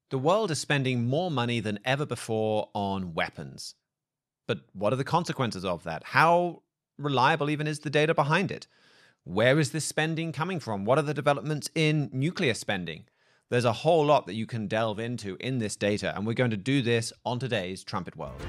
The world is spending more money than ever before on weapons. But what are the consequences of that? How reliable even is the data behind it? Where is this spending coming from? What are the developments in nuclear spending? There's a whole lot that you can delve into in this data, and we're going to do this on today's Trumpet World.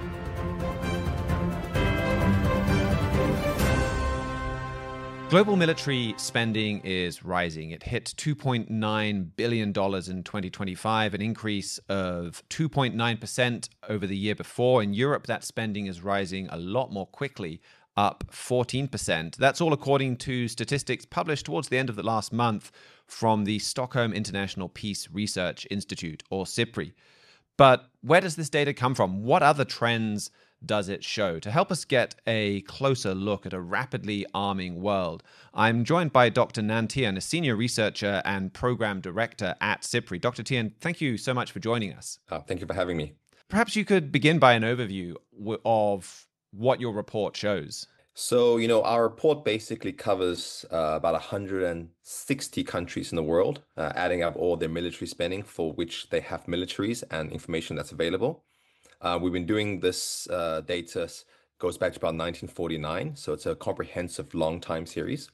Global military spending is rising. It hit $2.9 billion in 2025, an increase of 2.9% over the year before. In Europe, that spending is rising a lot more quickly, up 14%. That's all according to statistics published towards the end of the last month from the Stockholm International Peace Research Institute, or SIPRI. But where does this data come from? What other trends does it show? To help us get a closer look at a rapidly arming world, I'm joined by Dr. Nan Tian, a senior researcher and program director at SIPRI. Dr. Tian, thank you so much for joining us. Thank you for having me. Perhaps you could begin by an overview of what your report shows. So, our report basically covers about 160 countries in the world, adding up all their military spending for which they have militaries and information that's available. We've been doing this data goes back to about 1949, so it's a comprehensive long time series.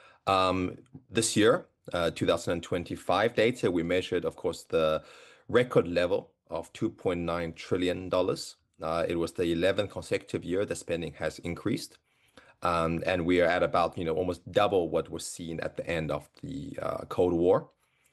This year, 2025 data, we measured, of course, the record level of $2.9 trillion. It was the 11th consecutive year the spending has increased. And we are at about, almost double what was seen at the end of the Cold War.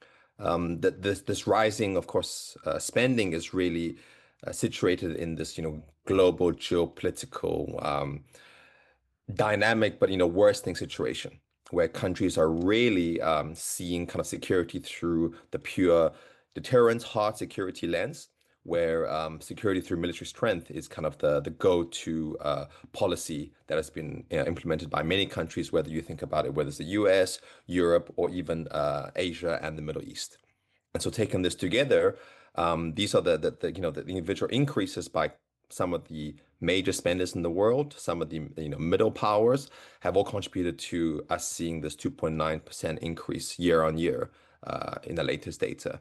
This rising, of course, spending is really situated in this, global geopolitical dynamic, but worsening situation where countries are really seeing kind of security through the pure deterrence, hard security lens, where security through military strength is kind of the go-to policy that has been implemented by many countries, whether you think about it, whether it's the US, Europe, or even Asia and the Middle East. And so taking this together, these are the individual increases by some of the major spenders in the world. Some of the middle powers have all contributed to us seeing this 2.9% increase year on year in the latest data.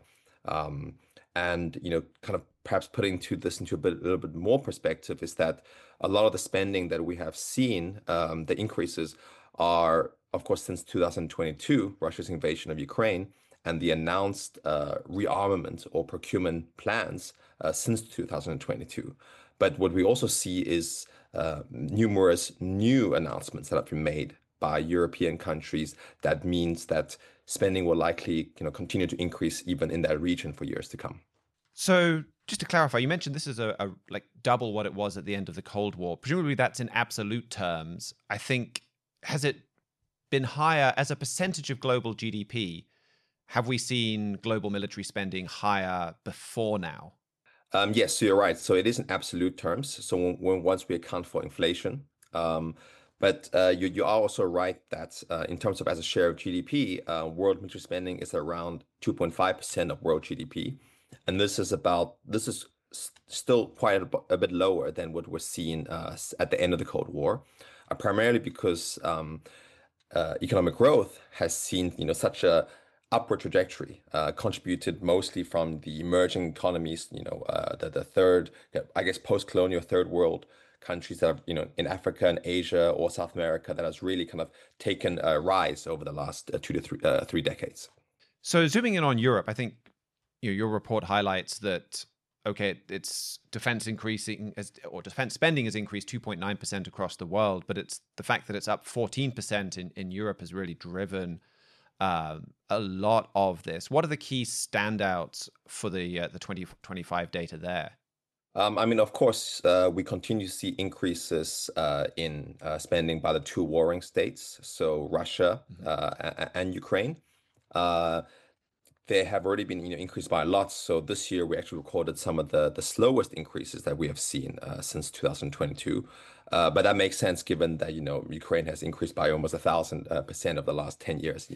And kind of perhaps putting this into a little bit more perspective is that a lot of the spending that we have seen, the increases are, of course, since 2022, Russia's invasion of Ukraine, and the announced rearmament or procurement plans since 2022. But what we also see is numerous new announcements that have been made by European countries. That means that spending will likely continue to increase even in that region for years to come. So just to clarify, you mentioned this is a like double what it was at the end of the Cold War. Presumably that's in absolute terms. I think, has it been higher as a percentage of global GDP? Have we seen global military spending higher before now? Yes, so you're right. So it is in absolute terms. So once we account for inflation, but you are also right that in terms of as a share of GDP, world military spending is around 2.5% of world GDP. And this is still quite a bit lower than what was seen at the end of the Cold War, primarily because economic growth has seen such a upward trajectory, contributed mostly from the emerging economies, the third, I guess, post-colonial third world countries that have, in Africa and Asia or South America, that has really kind of taken a rise over the last 2 to 3 decades. So zooming in on Europe, I think your report highlights that, okay, it's defense spending has increased 2.9% across the world, but it's the fact that it's up 14% in Europe has really driven a lot of this. What are the key standouts for the 2025 data there? Of course, we continue to see increases in spending by the two warring states, so Russia and Ukraine. They have already been increased by a lot. So this year we actually recorded some of the slowest increases that we have seen since 2022. But that makes sense given that Ukraine has increased by almost 1,000% of the last 10 years.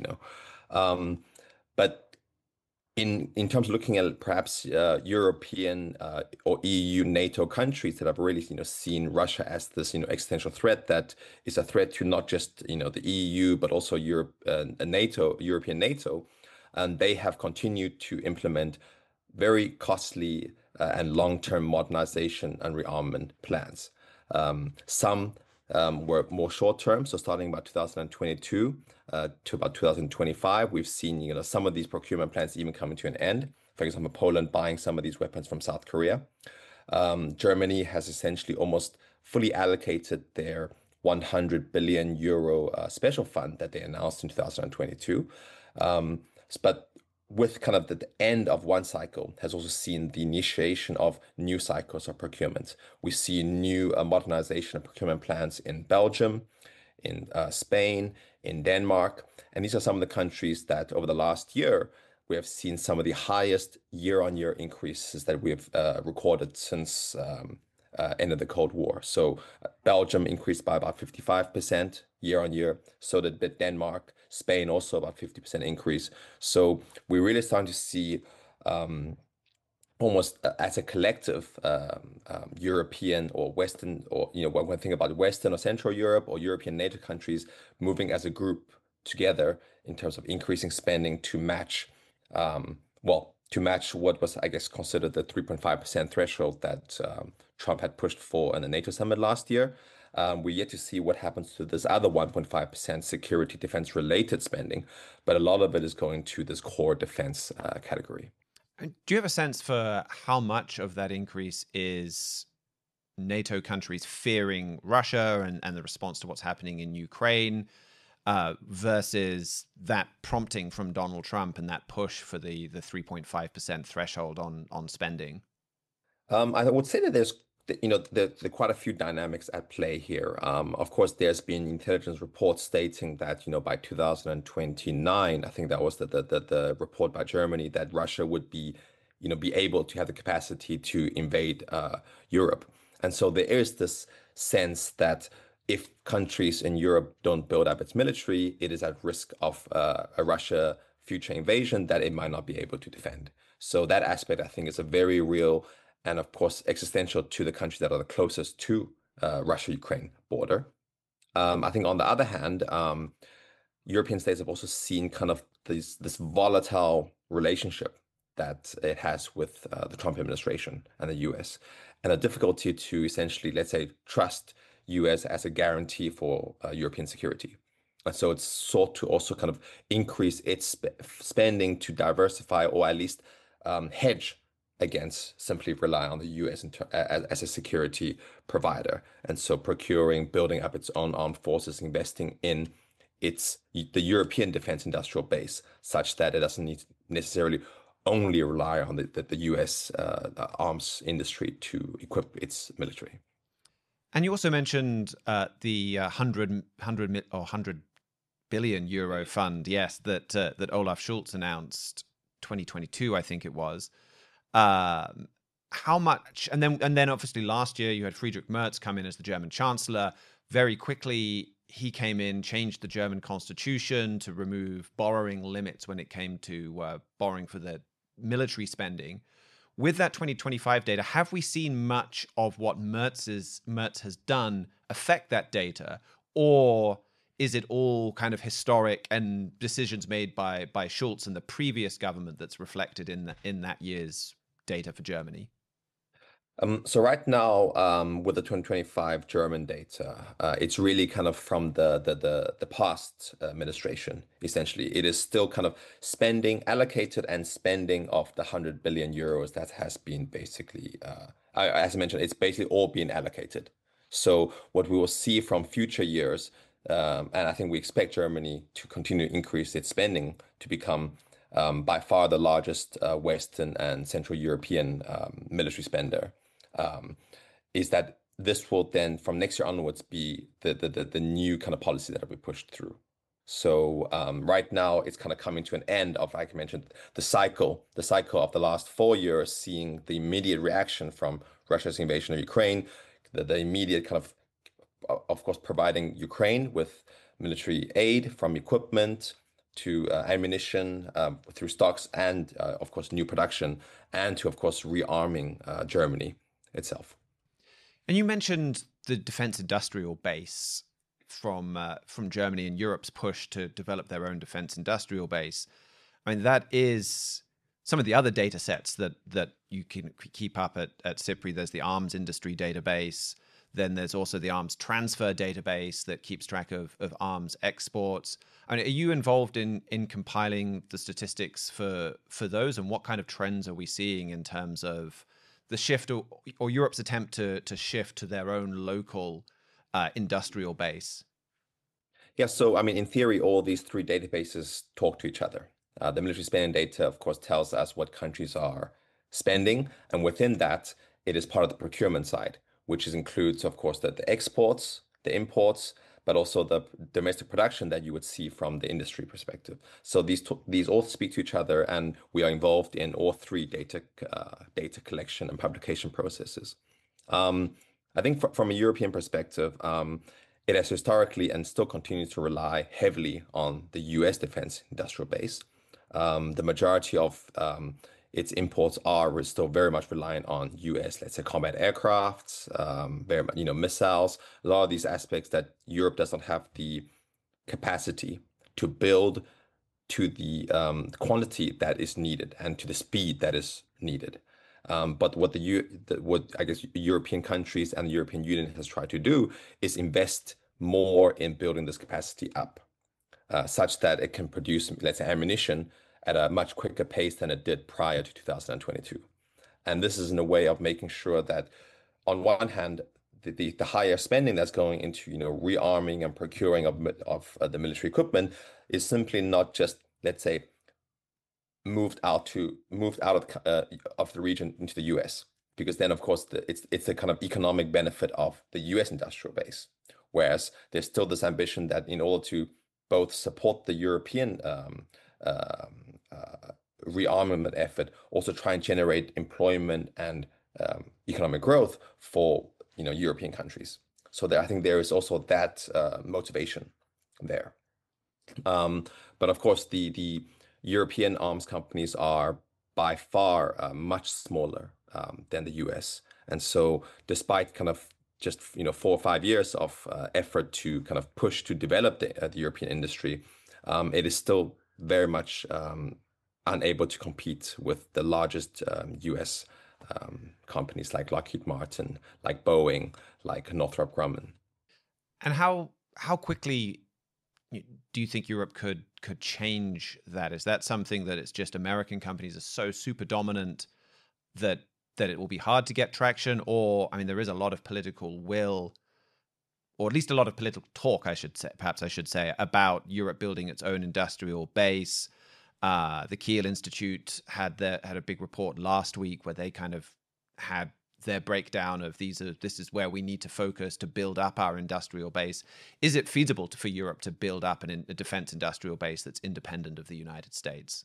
But in terms of looking at perhaps European or EU, NATO countries that have really seen Russia as this existential threat that is a threat to not just the EU but also Europe, NATO, European NATO, and they have continued to implement very costly and long-term modernization and rearmament plans. Some were more short-term, so starting about 2022 to about 2025, we've seen some of these procurement plans even coming to an end. For example, Poland buying some of these weapons from South Korea. Germany has essentially almost fully allocated their 100 billion euro special fund that they announced in 2022. But with kind of the end of one cycle has also seen the initiation of new cycles of procurement. We see new modernization of procurement plans in Belgium, in Spain, in Denmark. And these are some of the countries that over the last year, we have seen some of the highest year-on-year increases that we have recorded since end of the Cold War. So Belgium increased by about 55% year on year. So did Denmark, Spain also about 50% increase. So we're really starting to see almost as a collective European or Western, or when we think about Western or Central Europe or European NATO countries moving as a group together in terms of increasing spending to match, to match what was, I guess, considered the 3.5% threshold that Trump had pushed for in the NATO summit last year. We're yet to see what happens to this other 1.5% security defense related spending, but a lot of it is going to this core defense category. Do you have a sense for how much of that increase is NATO countries fearing Russia and the response to what's happening in Ukraine versus that prompting from Donald Trump and that push for the 3.5% threshold on spending? I would say that there's quite a few dynamics at play here. Of course, there's been intelligence reports stating that by 2029, I think that was the report by Germany, that Russia would be able to have the capacity to invade Europe. And so there is this sense that if countries in Europe don't build up its military, it is at risk of a Russia future invasion that it might not be able to defend. So that aspect, I think, is a very real and, of course, existential to the countries that are the closest to Russia-Ukraine border. I think on the other hand, European states have also seen kind of this volatile relationship that it has with the Trump administration and the US, and a difficulty to essentially, let's say, trust US as a guarantee for European security. And so it's sought to also kind of increase its spending to diversify or at least hedge against simply rely on the US as a security provider. And so procuring, building up its own armed forces, investing in the European defense industrial base, such that it doesn't need necessarily only rely on the US arms industry to equip its military. And you also mentioned the 100 billion euro fund, yes, that Olaf Scholz announced 2022, I think it was. How much? And then obviously last year you had Friedrich Merz come in as the German Chancellor. Very quickly he came in, changed the German constitution to remove borrowing limits when it came to borrowing for the military spending. With that 2025 data, have we seen much of what Merz has done affect that data, or is it all kind of historic and decisions made by Scholz and the previous government that's reflected in that year's data for Germany? So right now, with the 2025 German data, it's really kind of from the past administration. Essentially, it is still kind of spending allocated and spending of the 100 billion euros that has been basically, as I mentioned, it's basically all being allocated. So what we will see from future years, and I think we expect Germany to continue to increase its spending to become by far the largest Western and Central European military spender. Is that this will then from next year onwards be the new kind of policy that will be pushed through. So right now it's kind of coming to an end of, like I mentioned, the cycle of the last 4 years, seeing the immediate reaction from Russia's invasion of Ukraine, the immediate kind of course, providing Ukraine with military aid from equipment to ammunition through stocks and, of course, new production, and to, of course, rearming Germany itself. And you mentioned the defense industrial base from Germany and Europe's push to develop their own defense industrial base. I mean, that is some of the other data sets that you can keep up at CIPRI. There's the arms industry database. Then there's also the arms transfer database that keeps track of arms exports. I mean, are you involved in compiling the statistics for those, and what kind of trends are we seeing in terms of the shift or Europe's attempt to shift to their own local industrial base? Yeah, so I mean, in theory, all these three databases talk to each other. The military spending data, of course, tells us what countries are spending, and within that, it is part of the procurement side, which includes, of course, the exports, the imports, but also the domestic production that you would see from the industry perspective. So these all speak to each other, and we are involved in all three data collection and publication processes. I think from a European perspective, it has historically and still continues to rely heavily on the US defense industrial base. The majority of its imports are still very much reliant on US, let's say, combat aircrafts, very much, missiles, a lot of these aspects that Europe does not have the capacity to build to the quantity that is needed and to the speed that is needed. But what I guess European countries and the European Union has tried to do is invest more in building this capacity up, such that it can produce, let's say, ammunition at a much quicker pace than it did prior to 2022. And this is in a way of making sure that, on one hand, the higher spending that's going into rearming and procuring of the military equipment is simply not just, let's say, moved out of the region into the US, because then of course it's a kind of economic benefit of the US industrial base, whereas there's still this ambition that in order to both support the European rearmament effort, also try and generate employment and economic growth for European countries. So I think there is also that motivation there. But of course, the European arms companies are by far much smaller than the US. And so despite kind of just 4 or 5 years of effort to kind of push to develop the European industry, it is still very much unable to compete with the largest US companies like Lockheed Martin, like Boeing, like Northrop Grumman. And how quickly do you think Europe could change that? Is that something that it's just American companies are so super dominant that it will be hard to get traction? Or, I mean, there is a lot of political will, or at least a lot of political talk, perhaps I should say, about Europe building its own industrial base. The Kiel Institute had a big report last week where they kind of had their breakdown of this is where we need to focus to build up our industrial base. Is it feasible for Europe to build up a defense industrial base that's independent of the United States?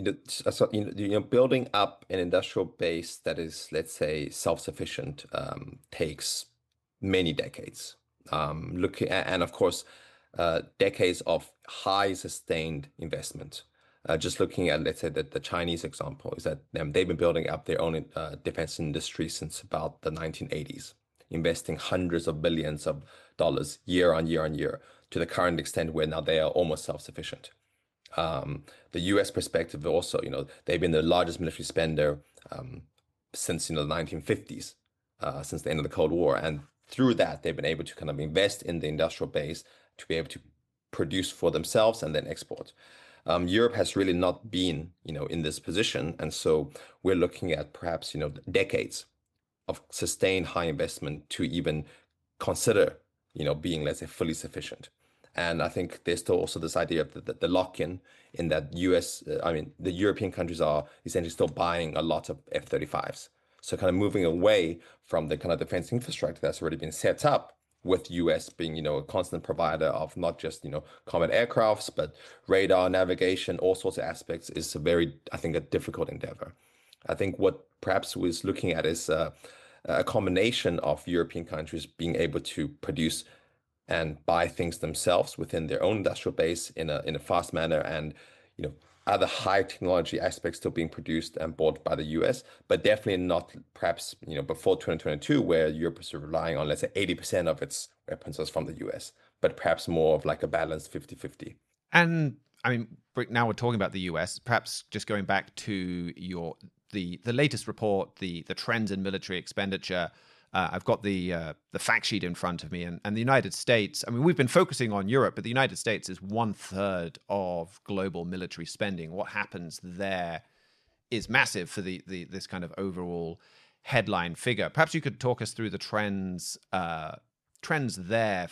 Building up an industrial base that is, let's say, self-sufficient takes many decades. And of course, decades of high sustained investment. Just looking at, let's say, the Chinese example is that they've been building up their own defense industry since about the 1980s, investing hundreds of billions of dollars year on year on year, to the current extent where now they are almost self-sufficient. The US perspective also, they've been the largest military spender since the 1950s, since the end of the Cold War. And through that, they've been able to kind of invest in the industrial base to be able to produce for themselves and then export. Europe has really not been, in this position. And so we're looking at perhaps, decades of sustained high investment to even consider, being, let's say, fully sufficient. And I think there's still also this idea of the lock-in in that the European countries are essentially still buying a lot of F-35s. So kind of moving away from the kind of defense infrastructure that's already been set up, with US being, a constant provider of not just, combat aircrafts, but radar, navigation, all sorts of aspects, is I think, a difficult endeavor. I think what perhaps we're looking at is a combination of European countries being able to produce and buy things themselves within their own industrial base in a fast manner, and other high technology aspects still being produced and bought by the US, but definitely not perhaps before 2022, where Europe is relying on, let's say, 80% of its weapons was from the US, but perhaps more of like a balanced 50-50. And I mean, now we're talking about the US. Perhaps just going back to the latest report, the trends in military expenditure. I've got the fact sheet in front of me, and the United States. I mean, we've been focusing on Europe, but the United States is 1/3 of global military spending. What happens there is massive for the this kind of overall headline figure. Perhaps you could talk us through the trends there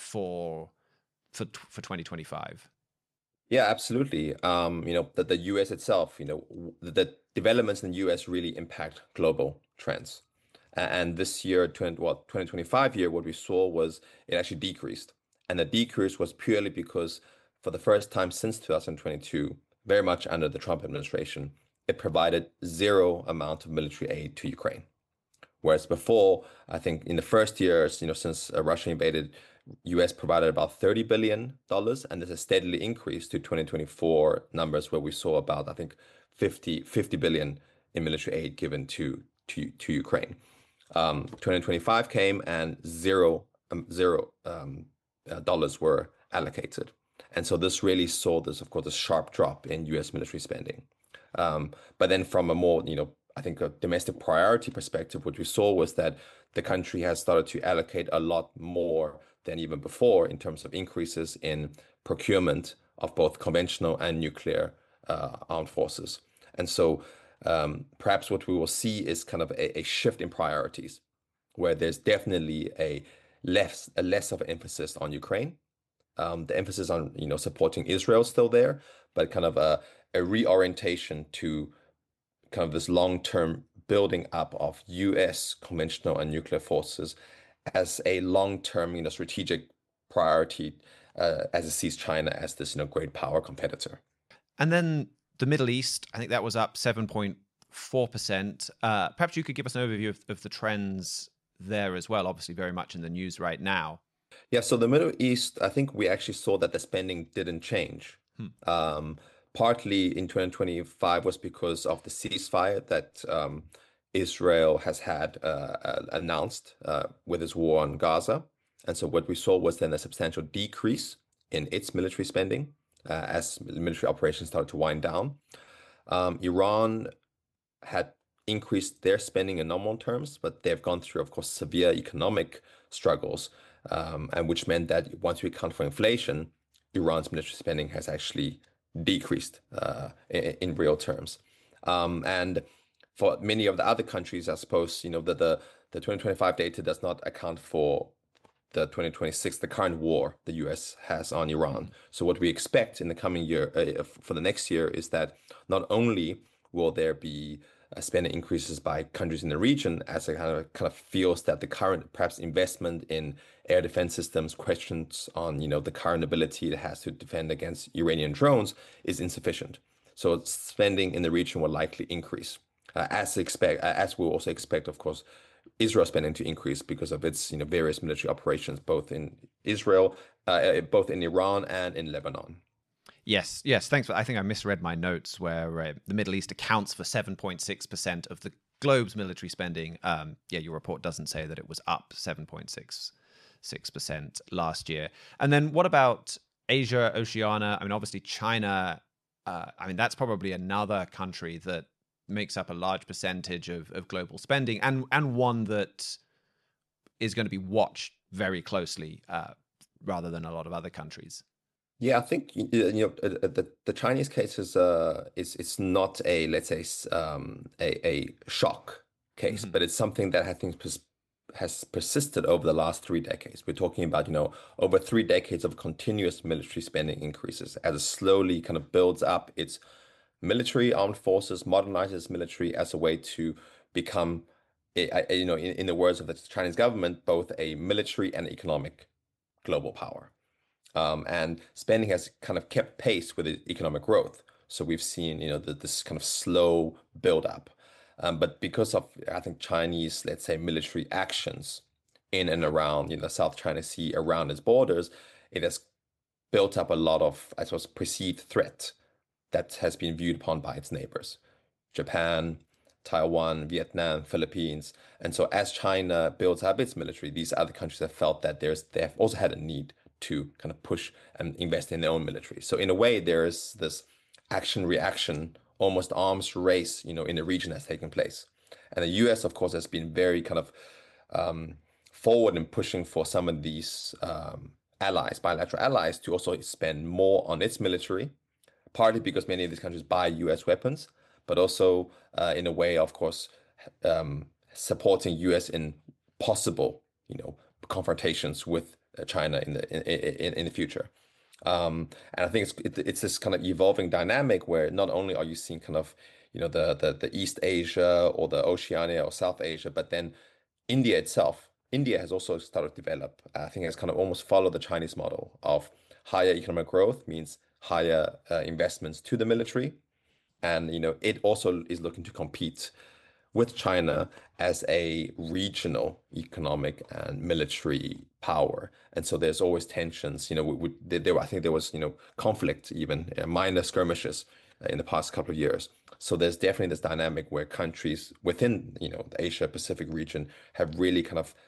for 2025. Yeah, absolutely. The US itself, the developments in the US really impact global trends. And this year, 2025 year, what we saw was it actually decreased. And the decrease was purely because for the first time since 2022, very much under the Trump administration, it provided zero amount of military aid to Ukraine. Whereas before, I think in the first years, since Russia invaded, US provided about $30 billion, and this has steadily increased to 2024 numbers where we saw about, I think, 50 billion in military aid given to Ukraine. 2025 came and zero dollars were allocated. And so this really saw this, of course, a sharp drop in US military spending. But then from a more, I think a domestic priority perspective, what we saw was that the country has started to allocate a lot more than even before in terms of increases in procurement of both conventional and nuclear armed forces. And so perhaps what we will see is kind of a shift in priorities, where there's definitely a less of an emphasis on Ukraine. The emphasis on supporting Israel is still there, but kind of a reorientation to kind of this long-term building up of US conventional and nuclear forces as a long-term strategic priority, as it sees China as this great power competitor. And then the Middle East, I think that was up 7.4%. Perhaps you could give us an overview of the trends there as well, obviously very much in the news right now. Yeah, so the Middle East, I think we actually saw that the spending didn't change. Partly in 2025 was because of the ceasefire that Israel has had announced with its war on Gaza. And so what we saw was then a substantial decrease in its military spending as military operations started to wind down. Iran had increased their spending in nominal terms, but they've gone through, of course, severe economic struggles, and which meant that once we account for inflation, Iran's military spending has actually decreased in real terms. And for many of the other countries, I suppose, the 2025 data does not account for the 2026, the current war the US has on Iran. So what we expect in the coming year, for the next year, is that not only will there be spending increases by countries in the region, as it kind of feels that the current perhaps investment in air defense systems, questions on the current ability it has to defend against Iranian drones is insufficient. So spending in the region will likely increase, as we'll also expect, of course, Israel spending to increase because of its various military operations, both in Israel, both in Iran and in Lebanon. Yes, thanks. I think I misread my notes where the Middle East accounts for 7.6% of the globe's military spending. Your report doesn't say that it was up 7.66% last year. And then what about Asia, Oceania? I mean, obviously China, that's probably another country that makes up a large percentage of global spending and one that is going to be watched very closely rather than a lot of other countries. Yeah, I think the Chinese case is it's not a, let's say, a shock case, but it's something that I think has persisted over the last 3 decades. We're talking about over 3 decades of continuous military spending increases as it slowly kind of builds up its military armed forces, modernizes military as a way to become in the words of the Chinese government, both a military and economic global power. And spending has kind of kept pace with the economic growth. So we've seen, this kind of slow build up. But because of, I think, Chinese, let's say, military actions in and around, South China Sea, around its borders, it has built up a lot of, I suppose, perceived threat that has been viewed upon by its neighbors, Japan, Taiwan, Vietnam, Philippines. And so as China builds up its military, these other countries have felt that they have also had a need to kind of push and invest in their own military. So in a way, there is this action reaction, almost arms race, in the region that's taking place. And the US, of course, has been very kind of um, forward in pushing for some of these allies, bilateral allies, to also spend more on its military, partly because many of these countries buy US weapons, but also in a way, of course, supporting US in possible, confrontations with China in the future. And I think it's this kind of evolving dynamic where not only are you seeing kind of, the East Asia or the Oceania or South Asia, but then India itself. India has also started to develop. I think has kind of almost followed the Chinese model of higher economic growth means higher investments to the military, and it also is looking to compete with China as a regional economic and military power. And so there's always tensions. I think there was, conflict, even minor skirmishes in the past couple of years. So there's definitely this dynamic where countries within, the Asia Pacific region have really kind of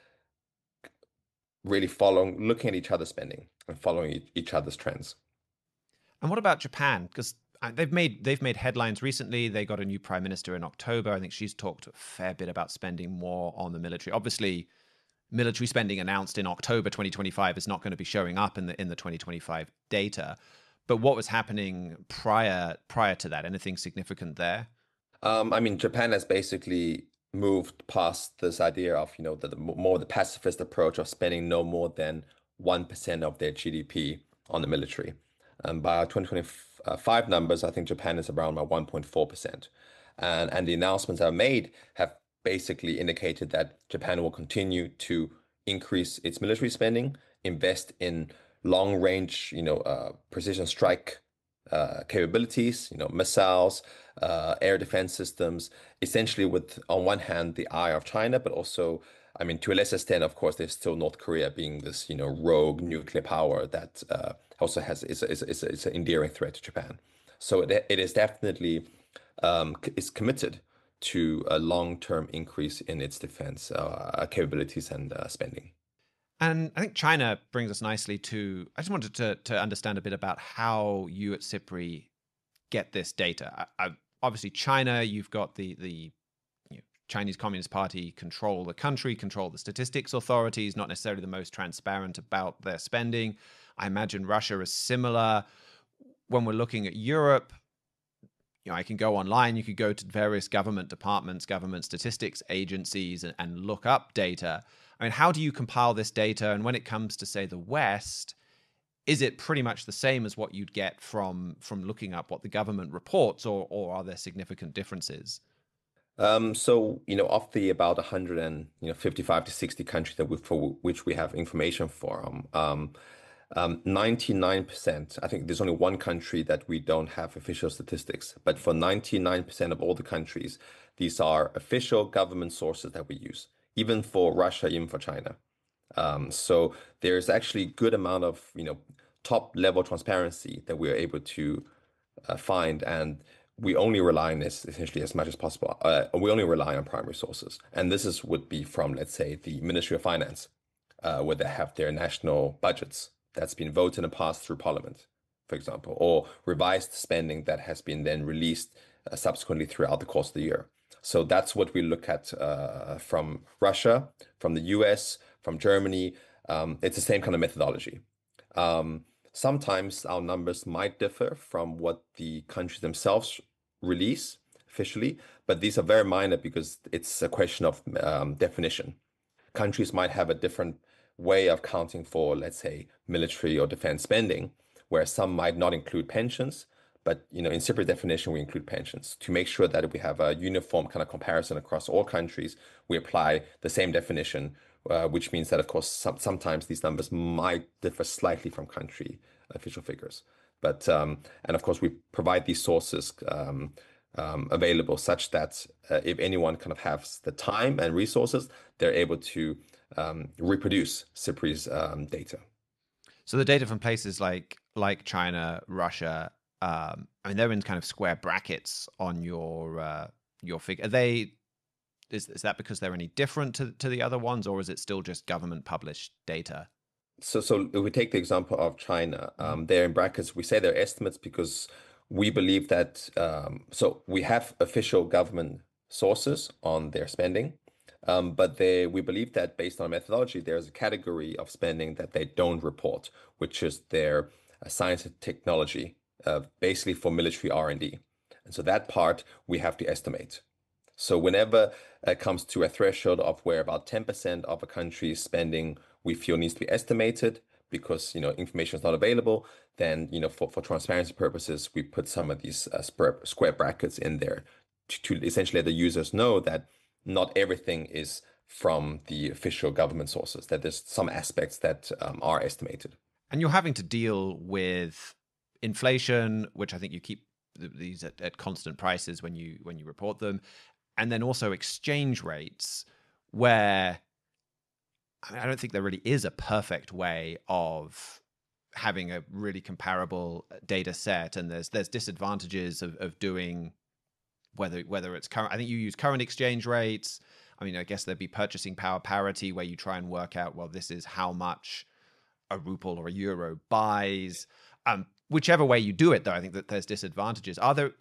really looking at each other's spending and following each other's trends. And what about Japan? Because they've made headlines recently. They got a new prime minister in October. I think she's talked a fair bit about spending more on the military. Obviously, military spending announced in October 2025 is not going to be showing up in the 2025 data. But what was happening prior to that? Anything significant there? I mean, Japan has basically moved past this idea of, the more the pacifist approach of spending no more than 1% of their GDP on the military. By our 2025 numbers, I think Japan is around about 1.4%. And the announcements that are made have basically indicated that Japan will continue to increase its military spending, invest in long range, precision strike capabilities, missiles, air defense systems, essentially with, on one hand, the eye of China, but also, I mean, to a lesser extent, of course, there's still North Korea being this, rogue nuclear power that also is an endearing threat to Japan. So it is definitely is committed to a long-term increase in its defense capabilities and spending. And I think China brings us nicely to, I just wanted to understand a bit about how you at CIPRI get this data. Obviously, China, you've got the Chinese Communist Party control the country, control the statistics authorities, not necessarily the most transparent about their spending. I imagine Russia is similar. When we're looking at Europe, I can go online, you could go to various government departments, government statistics agencies, and look up data. I mean, how do you compile this data? And when it comes to, say, the West, is it pretty much the same as what you'd get from looking up what the government reports, or are there significant differences? So, of the about 155 to 60 countries for which we have information from, 99%, I think there's only one country that we don't have official statistics, but for 99% of all the countries, these are official government sources that we use, even for Russia, even for China. So there's actually good amount of, top level transparency that we are able to find, and we only rely on this essentially as much as possible. We only rely on primary sources, and would be from, let's say, the Ministry of Finance, where they have their national budgets that's been voted and passed through Parliament, for example, or revised spending that has been then released subsequently throughout the course of the year. So that's what we look at from Russia, from the US, from Germany. It's the same kind of methodology. Sometimes our numbers might differ from what the countries themselves release officially, but these are very minor because it's a question of definition. Countries might have a different way of counting for, let's say, military or defense spending, where some might not include pensions, but in CIPRI definition, we include pensions to make sure that we have a uniform kind of comparison across all countries. We apply the same definition, which means that, of course, sometimes these numbers might differ slightly from country official figures. But and of course, we provide these sources available such that if anyone kind of has the time and resources, they're able to reproduce CIPRI's data. So the data from places like China, Russia, I mean, they're in kind of square brackets on your figure. Are they? Is that because they're any different to the other ones, or is it still just government published data? So if we take the example of China, there in brackets, we say they're estimates because we believe that, so we have official government sources on their spending, but we believe that based on methodology, there's a category of spending that they don't report, which is their science and technology, basically for military R&D. And so that part we have to estimate. So whenever it comes to a threshold of where about 10% of a country's spending we feel needs to be estimated because information is not available, then for transparency purposes, we put some of these square brackets in there to essentially let the users know that not everything is from the official government sources, that there's some aspects that are estimated. And you're having to deal with inflation, which I think you keep these at constant prices when you report them, and then also exchange rates, where I don't think there really is a perfect way of having a really comparable data set, and there's disadvantages of doing whether it's current. I think you use current exchange rates. I mean, I guess there'd be purchasing power parity where you try and work out, well, this is how much a ruble or a euro buys. Whichever way you do it, though, I think that there's disadvantages.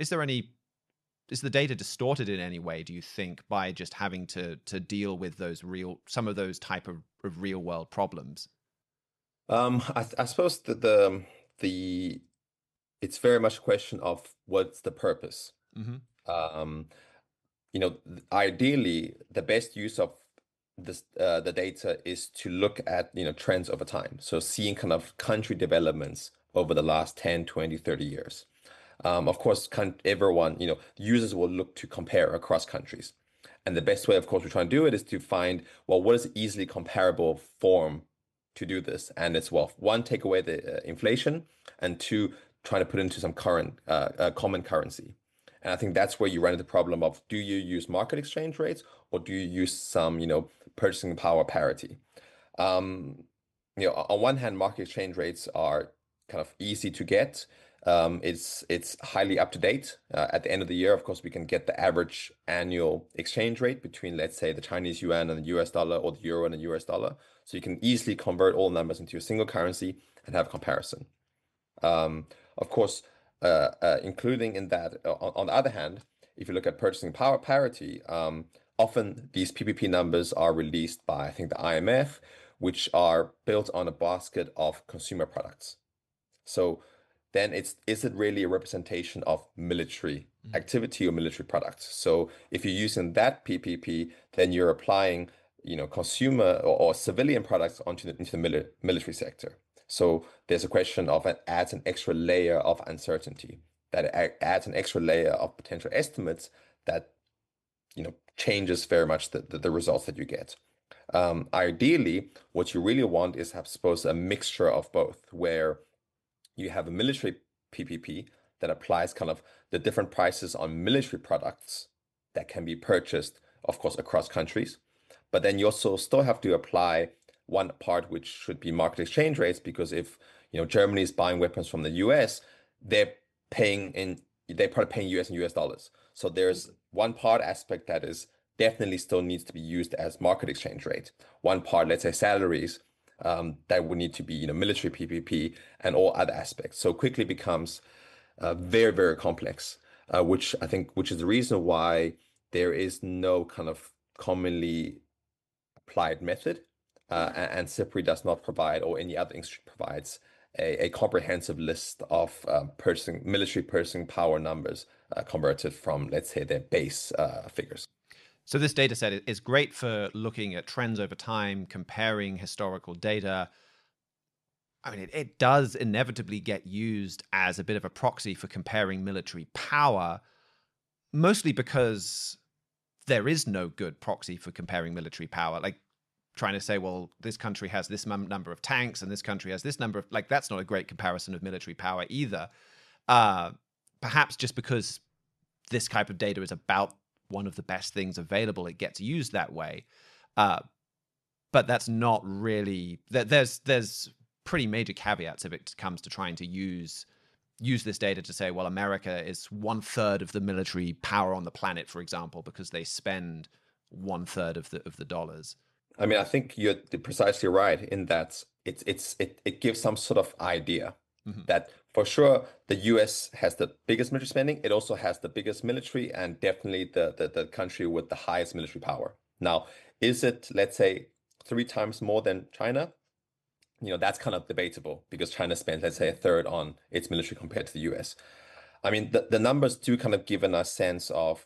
Is the data distorted in any way, do you think, by just having to deal with some of those type of real world problems? I suppose that the it's very much a question of what's the purpose. Mm-hmm. Um, Ideally, the best use of the data is to look at, trends over time. So seeing kind of country developments over the last 10, 20, 30 years. Of course, everyone, users will look to compare across countries. And the best way, of course, we try and do it is to find, well, what is easily comparable form to do this? And it's, well, one, take away the inflation, and two, try to put into some current common currency. And I think that's where you run into the problem of, do you use market exchange rates or do you use some, purchasing power parity? On one hand, market exchange rates are kind of easy to get. It's highly up to date. At the end of the year, of course, we can get the average annual exchange rate between, let's say, the Chinese yuan and the US dollar, or the euro and the US dollar. So you can easily convert all numbers into a single currency and have a comparison. Of course, including in that, on the other hand, if you look at purchasing power parity, often these PPP numbers are released by, I think, the IMF, which are built on a basket of consumer products. So then is it really a representation of military activity or military products? So if you're using that PPP, then you're applying, consumer or civilian products into the military sector. So there's a question of it adds an extra layer of uncertainty, that adds an extra layer of potential estimates that, changes very much the results that you get. Ideally, what you really want is, I suppose, a mixture of both, where you have a military PPP that applies kind of the different prices on military products that can be purchased, of course, across countries. But then you also still have to apply one part, which should be market exchange rates, because if Germany is buying weapons from the US, they're probably paying US and US dollars. So there's one part aspect that is definitely still needs to be used as market exchange rate. One part, let's say salaries, that would need to be, military PPP and all other aspects. So quickly becomes very, very complex, which is the reason why there is no kind of commonly applied method, and SIPRI does not provide, or any other institute provides, a comprehensive list of military purchasing power numbers converted from, let's say, their base figures. So this data set is great for looking at trends over time, comparing historical data. I mean, it does inevitably get used as a bit of a proxy for comparing military power, mostly because there is no good proxy for comparing military power. Like trying to say, well, this country has this number of tanks and this country has this number of, like, that's not a great comparison of military power either. Perhaps just because this type of data is about one of the best things available, it gets used that way. But that's not really, there's pretty major caveats if it comes to trying to use this data to say, well, America is 1/3 of the military power on the planet, for example, because they spend 1/3 of the dollars. I mean, I think you're precisely right in that it gives some sort of idea Mhm. that for sure the US has the biggest military spending. It also has the biggest military and definitely the country with the highest military power. Now, is it, let's say, 3 times more than China? That's kind of debatable because China spends, let's say, a third on its military compared to the US. I mean, the numbers do kind of give us a sense of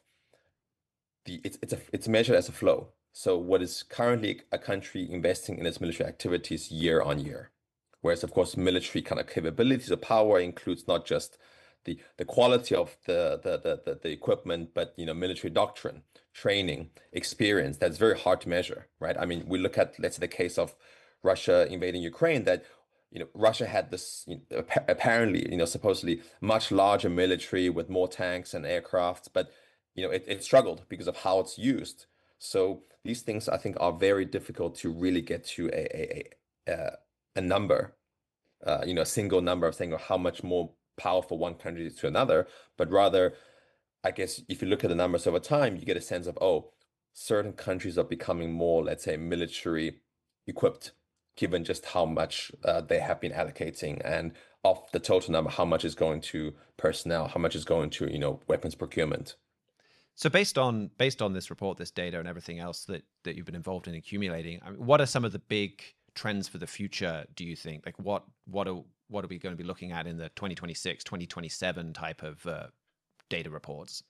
it's measured as a flow. So what is currently a country investing in its military activities year on year? Whereas, of course, military kind of capabilities or power includes not just the quality of the equipment, but military doctrine, training, experience. That's very hard to measure, right? I mean, we look at, let's say, the case of Russia invading Ukraine, that Russia had this apparently, supposedly much larger military with more tanks and aircrafts, but it struggled because of how it's used. So these things I think are very difficult to really get to a number, a single number of saying how much more powerful one country is to another, but rather, I guess if you look at the numbers over time, you get a sense of, oh, certain countries are becoming more, let's say, military equipped, given just how much they have been allocating, and of the total number, how much is going to personnel, how much is going to, weapons procurement. So based on this report, this data, and everything else that you've been involved in accumulating, I mean, what are some of the big trends for the future, do you think? Like what are we going to be looking at in the 2026, 2027 type of data reports?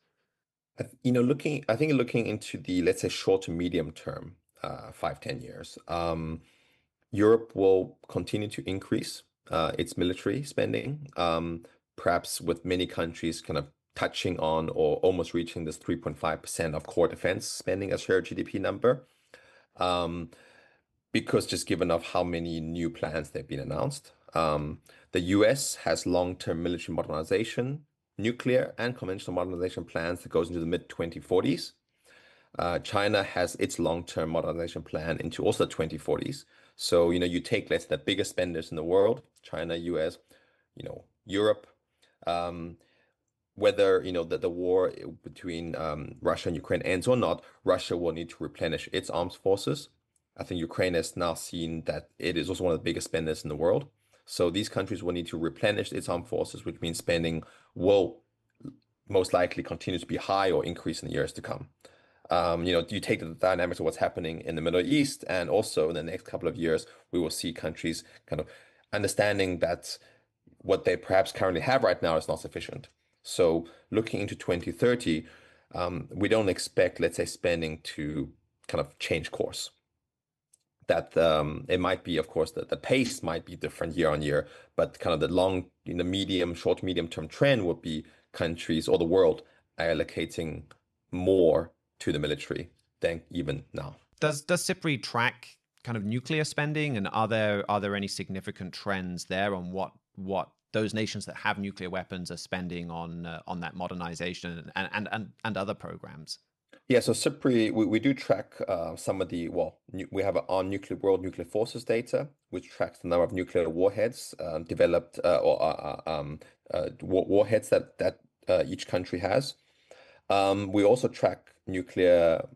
I think looking into the, let's say, short to medium term, 5, 10 years, Europe will continue to increase its military spending, perhaps with many countries kind of touching on or almost reaching this 3.5% of core defense spending as share of GDP number. Um, because just given of how many new plans they've been announced. The US has long-term military modernization, nuclear and conventional modernization plans that goes into the mid 2040s. China has its long-term modernization plan into also 2040s. So, you take, let's say, the biggest spenders in the world, China, US, Europe, um, whether, the war between Russia and Ukraine ends or not, Russia will need to replenish its armed forces. I think Ukraine has now seen that it is also one of the biggest spenders in the world. So these countries will need to replenish its armed forces, which means spending will most likely continue to be high or increase in the years to come. You take the dynamics of what's happening in the Middle East, and also in the next couple of years, we will see countries kind of understanding that what they perhaps currently have right now is not sufficient. So looking into 2030, we don't expect, let's say, spending to kind of change course. That it might be, of course, that the pace might be different year on year, but kind of the long, in the medium, short, medium term trend would be countries or the world allocating more to the military than even now. Does CIPRI track kind of nuclear spending, and are there any significant trends there on what those nations that have nuclear weapons are spending on that modernization and other programs? Yeah, so CIPRI, we do track some of the, well, we have our nuclear world nuclear forces data, which tracks the number of nuclear warheads developed warheads that each country has. We also track nuclear,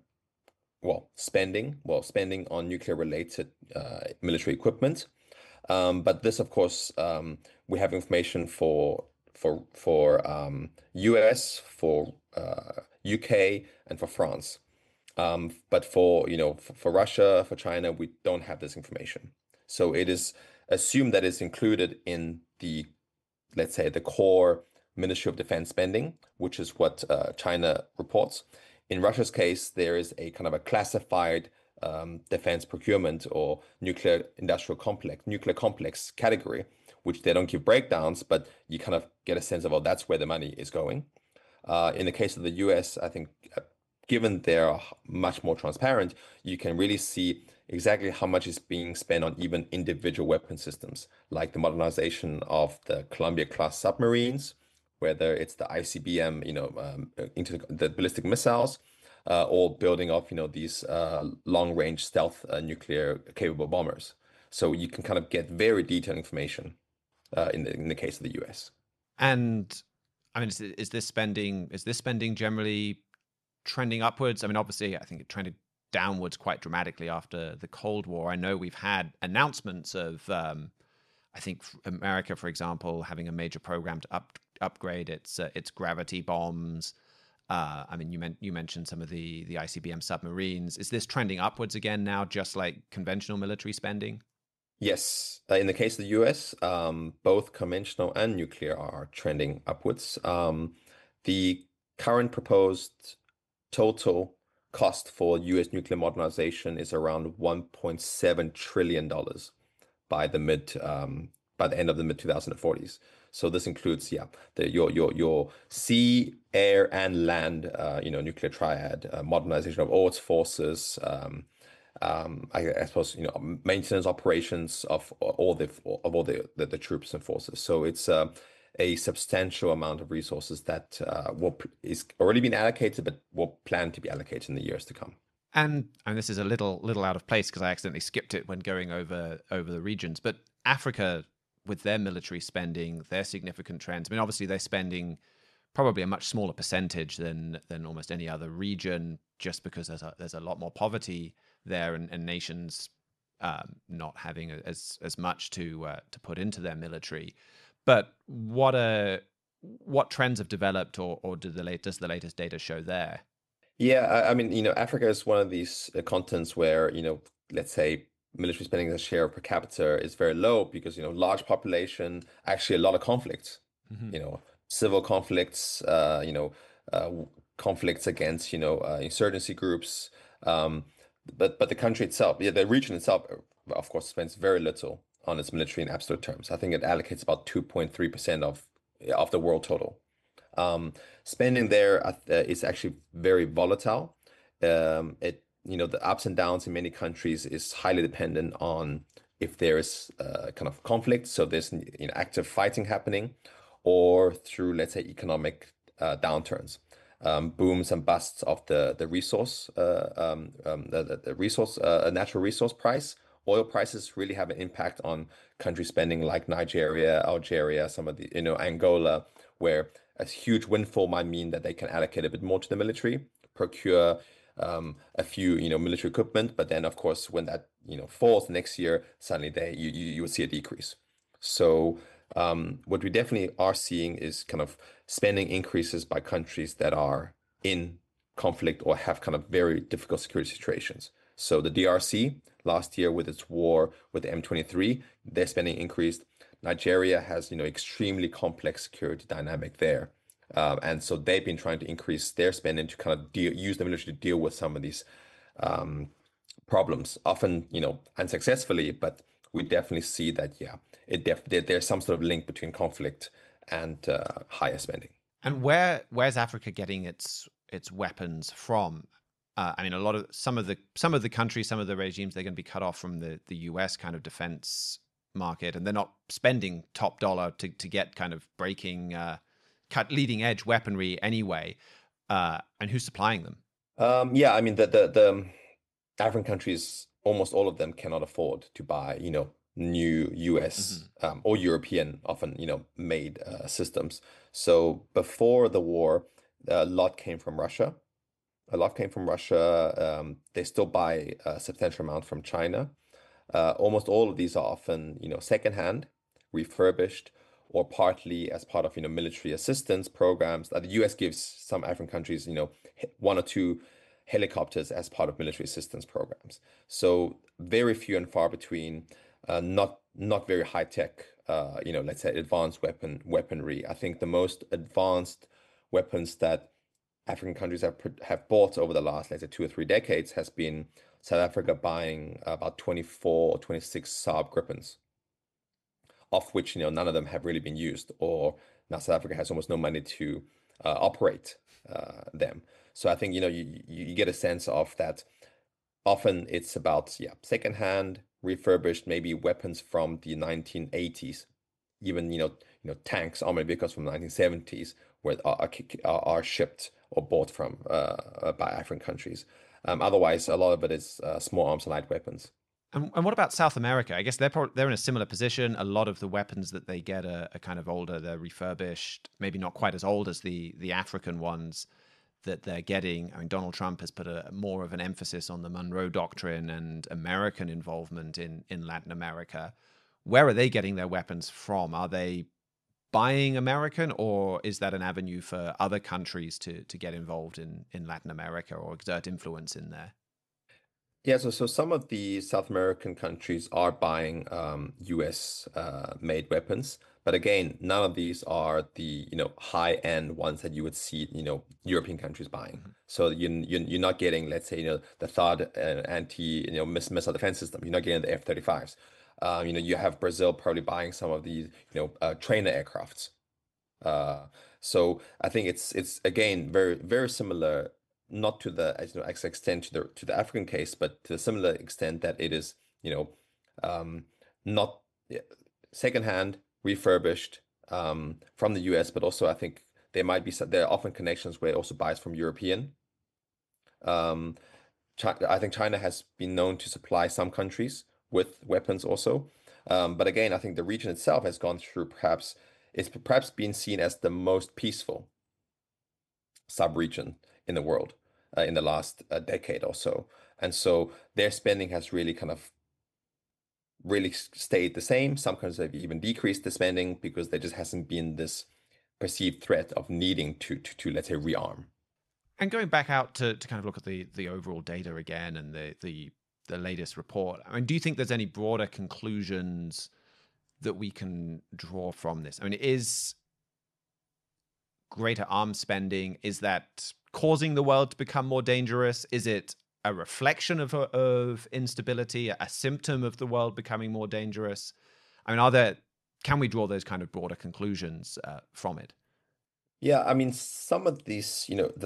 spending on nuclear related military equipment. But this, of course, we have information for US, for UK, and for France. But for Russia, for China, we don't have this information. So it is assumed that it's included in the, let's say, the core Ministry of Defense spending, which is what China reports. In Russia's case, there is a kind of a classified defense procurement or nuclear complex category, which they don't give breakdowns, but you kind of get a sense of, oh, that's where the money is going. In the case of the US, I think given they're much more transparent, you can really see exactly how much is being spent on even individual weapon systems, like the modernization of the Columbia-class submarines, whether it's the ICBM, into the ballistic missiles, or building up, these long-range stealth nuclear-capable bombers. So you can kind of get very detailed information in the case of the US. And I mean, is this spending generally trending upwards? I mean, obviously, I think it trended downwards quite dramatically after the Cold War. I know we've had announcements of, I think America, for example, having a major program to upgrade its gravity bombs. I mean, you mentioned some of the ICBM submarines. Is this trending upwards again now, just like conventional military spending? Yes, in the case of the US, both conventional and nuclear are trending upwards. The current proposed total cost for US nuclear modernization is around $1.7 trillion by by the end of the mid 2040s. So this includes, yeah, your sea, air, and land, nuclear triad, modernization of all its forces, I suppose, maintenance operations of all the troops and forces. So it's a substantial amount of resources that is already been allocated, but will plan to be allocated in the years to come. And this is a little out of place because I accidentally skipped it when going over the regions. But Africa, with their military spending, their significant trends. I mean, obviously they're spending probably a much smaller percentage than almost any other region, just because there's a lot more poverty there, and nations not having as much to put into their military. But what trends have developed, or does the latest data show there? Yeah, I mean, Africa is one of these continents where, let's say military spending as a share per capita is very low because, large population, actually a lot of conflicts, Hmm. you know, civil conflicts, uh, conflicts against, insurgency groups. Um, but the country itself, yeah, the region itself, of course, spends very little on its military in absolute terms. I think it allocates about 2.3% of the world total. Spending there is actually very volatile. The ups and downs in many countries is highly dependent on if there is kind of conflict, so there's active fighting happening, or through, let's say, economic downturns, booms and busts of the resource, the resource, natural resource price. Oil prices really have an impact on country spending like Nigeria, Algeria, some of the, Angola, where a huge windfall might mean that they can allocate a bit more to the military, procure a few, military equipment, but then of course when that, falls next year, suddenly you will see a decrease. So what we definitely are seeing is kind of spending increases by countries that are in conflict or have kind of very difficult security situations. So the DRC last year with its war with the M23, their spending increased. Nigeria has, extremely complex security dynamic there. And so they've been trying to increase their spending to kind of use the military to deal with some of these um, problems, often, unsuccessfully, but we definitely see that, yeah, there's some sort of link between conflict and higher spending. And where's Africa getting its weapons from? I mean, some of the countries, some of the regimes, they're going to be cut off from the US kind of defense market, and they're not spending top dollar to get kind of breaking, cut leading edge weaponry anyway. And who's supplying them? Yeah, I mean the African countries, almost all of them cannot afford to buy, new US Hmm. or European, often, made systems. So before the war, a lot came from Russia. A lot came from Russia. They still buy a substantial amount from China. Almost all of these are often, secondhand, refurbished, or partly as part of, military assistance programs. The US gives some African countries, one or two helicopters as part of military assistance programs. So very few and far between, not very high tech, let's say advanced weaponry. I think the most advanced weapons that African countries have bought over the last, let's say, 2 or 3 decades has been South Africa buying about 24 or 26 Saab Gripens, of which, none of them have really been used, or now South Africa has almost no money to operate them. So I think, you get a sense of that. Often it's about, yeah, secondhand, refurbished, maybe weapons from the 1980s, even, tanks, armored vehicles from the 1970s, where are shipped or bought from by African countries. Otherwise, a lot of it is small arms and light weapons. And what about South America? I guess they're in a similar position. A lot of the weapons that they get are kind of older. They're refurbished, maybe not quite as old as the African ones. that they're getting. I mean, Donald Trump has put a more of an emphasis on the Monroe Doctrine and American involvement in Latin America. Where are they getting their weapons from? Are they buying American, or is that an avenue for other countries to get involved in Latin America or exert influence in there? Yeah, so some of the South American countries are buying US made weapons, but again, none of these are the high-end ones that you would see European countries buying. Mhm. So you're not getting, let's say, the THAAD anti missile defense system. You're not getting the F-35s. You have Brazil probably buying some of these trainer aircrafts. Uh, so I think it's again very very similar, not to the extent to the African case, but to a similar extent that it is you know um, not yeah, secondhand refurbished from the US, but also I think there are often connections where it also buys from European. Um, I think China has been known to supply some countries with weapons also. But again, I think the region itself has gone through it's perhaps been seen as the most peaceful sub-region in the world in the last decade or so. And so their spending has really kind of really stayed the same. Some countries have even decreased the spending because there just hasn't been this perceived threat of needing to let's say rearm. And going back out to kind of look at the overall data again and the latest report, I mean, do you think there's any broader conclusions that we can draw from this? I mean, is greater arms spending, is that causing the world to become more dangerous? Is it a reflection of instability, a symptom of the world becoming more dangerous? I mean, can we draw those kind of broader conclusions from it? Yeah, I mean, some of these,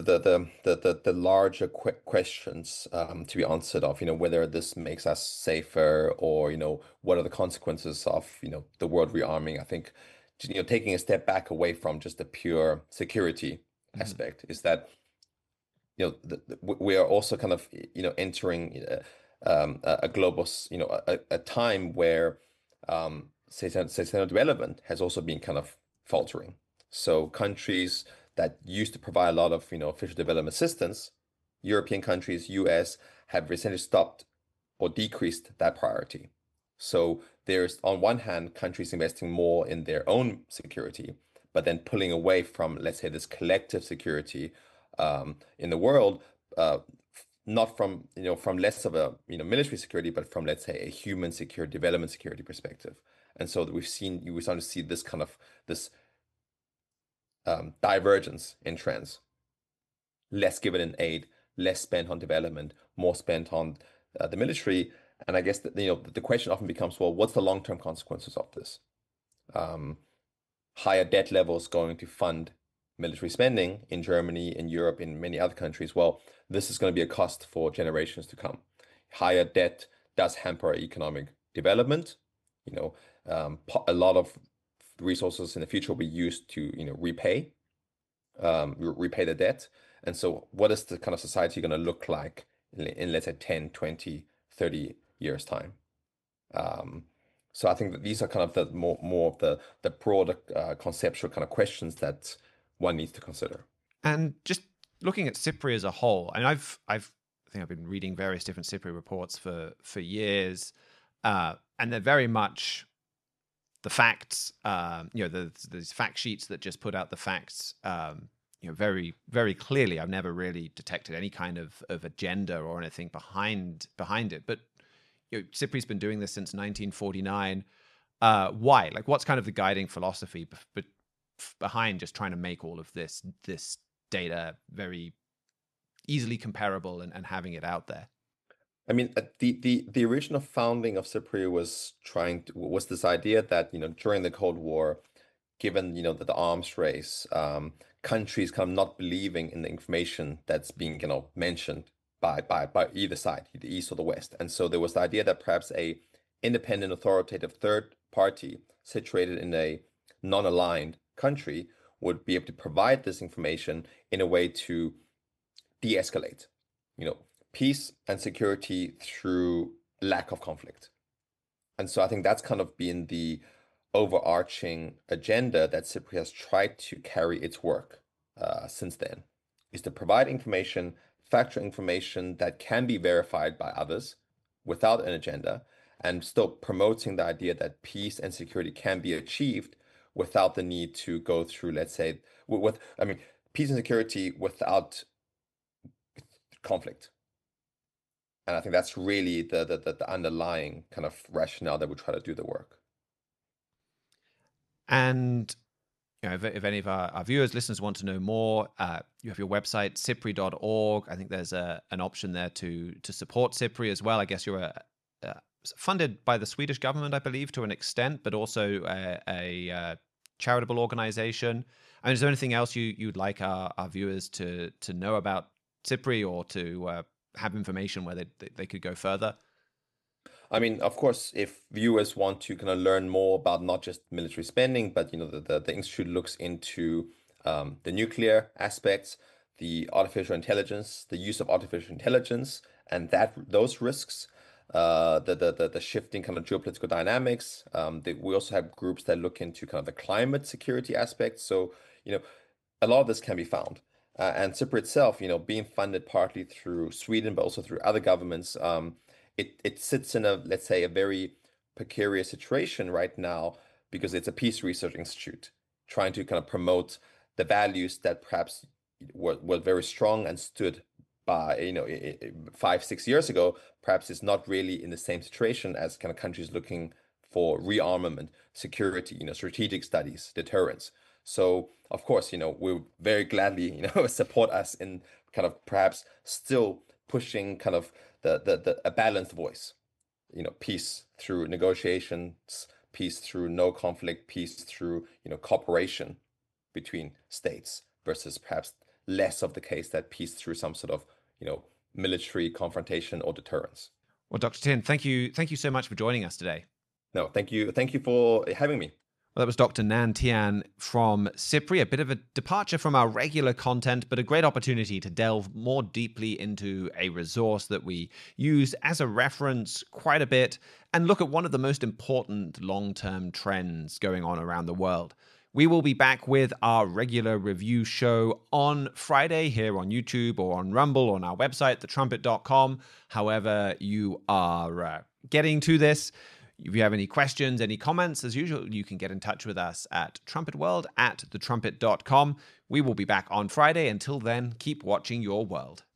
the larger questions to be answered of, whether this makes us safer or, what are the consequences of, the world rearming. I think, taking a step back away from just the pure security Mhm. aspect is that, we are also kind of, entering a global, a time where sustainable development has also been kind of faltering. So countries that used to provide a lot of, official development assistance, European countries, US, have recently stopped or decreased that priority. So there's, on one hand, countries investing more in their own security, but then pulling away from, let's say, this collective security in the world, not from, from less of a, military security, but from, let's say, a human security, development security perspective. And so we're starting to see this kind of this divergence in trends. Less given in aid, less spent on development, more spent on the military. And I guess that the question often becomes, well, what's the long-term consequences of this? Um, Higher debt levels going to fund military spending in Germany, in Europe, in many other countries. Well, this is going to be a cost for generations to come. Higher debt does hamper economic development. You know, a lot of resources in the future will be used to repay the debt. And so what is the kind of society going to look like in, let's say, 10, 20, 30 years time? Um, so I think that these are kind of the more of the broader conceptual kind of questions that one needs to consider. And just looking at CIPRI as a whole, and I think I've been reading various different CIPRI reports for years, and they're very much the facts. These fact sheets that just put out the facts. Very very clearly. I've never really detected any kind of agenda or anything behind it. But CIPRI's been doing this since 1949. Why? Like, what's kind of the guiding philosophy behind just trying to make all of this data very easily comparable and having it out there? I mean, the original founding of CIPRI was this idea that during the Cold War, given the arms race, countries kind of not believing in the information that's being mentioned by either side, the East or the West, and so there was the idea that perhaps a independent, authoritative third party situated in a non-aligned country would be able to provide this information in a way to de-escalate, you know, peace and security through lack of conflict. And so I think that's kind of been the overarching agenda that CIPRI has tried to carry its work since then. is to provide information, factual information that can be verified by others without an agenda, and still promoting the idea that peace and security can be achieved without the need to go through, let's say, I mean, peace and security without conflict. And I think that's really the underlying kind of rationale that we try to do the work. And if any of our viewers, listeners want to know more, you have your website, cipri.org. I think there's an option there to support CIPRI as well. I guess you're funded by the Swedish government, I believe, to an extent, but also a charitable organization. I mean, is there anything else you'd like our viewers to know about CIPRI, or to have information where they could go further? I mean, of course, if viewers want to kind of learn more about not just military spending, but the institute looks into the nuclear aspects, the artificial intelligence, the use of artificial intelligence, and those risks, the shifting kind of geopolitical dynamics. We also have groups that look into kind of the climate security aspects. So, a lot of this can be found. And CIPRI itself, being funded partly through Sweden, but also through other governments, it sits in let's say, a very precarious situation right now, because it's a peace research institute trying to kind of promote the values that perhaps were very strong and stood by, 5-6 years ago. Perhaps it's not really in the same situation as kind of countries looking for rearmament, security, strategic studies, deterrence. So of course, we very gladly, support us in kind of perhaps still pushing kind of a balanced voice, peace through negotiations, peace through no conflict, peace through, cooperation between states, versus perhaps less of the case that peace through some sort of, military confrontation or deterrence. Well, Dr. Tin, thank you so much for joining us today. No, thank you for having me. Well, that was Dr. Nan Tian from CIPRI, a bit of a departure from our regular content, but a great opportunity to delve more deeply into a resource that we use as a reference quite a bit, and look at one of the most important long-term trends going on around the world. We will be back with our regular review show on Friday here on YouTube or on Rumble or on our website, thetrumpet.com. However you are getting to this. If you have any questions, any comments, as usual, you can get in touch with us at trumpetworld@thetrumpet.com. We will be back on Friday. Until then, keep watching your world.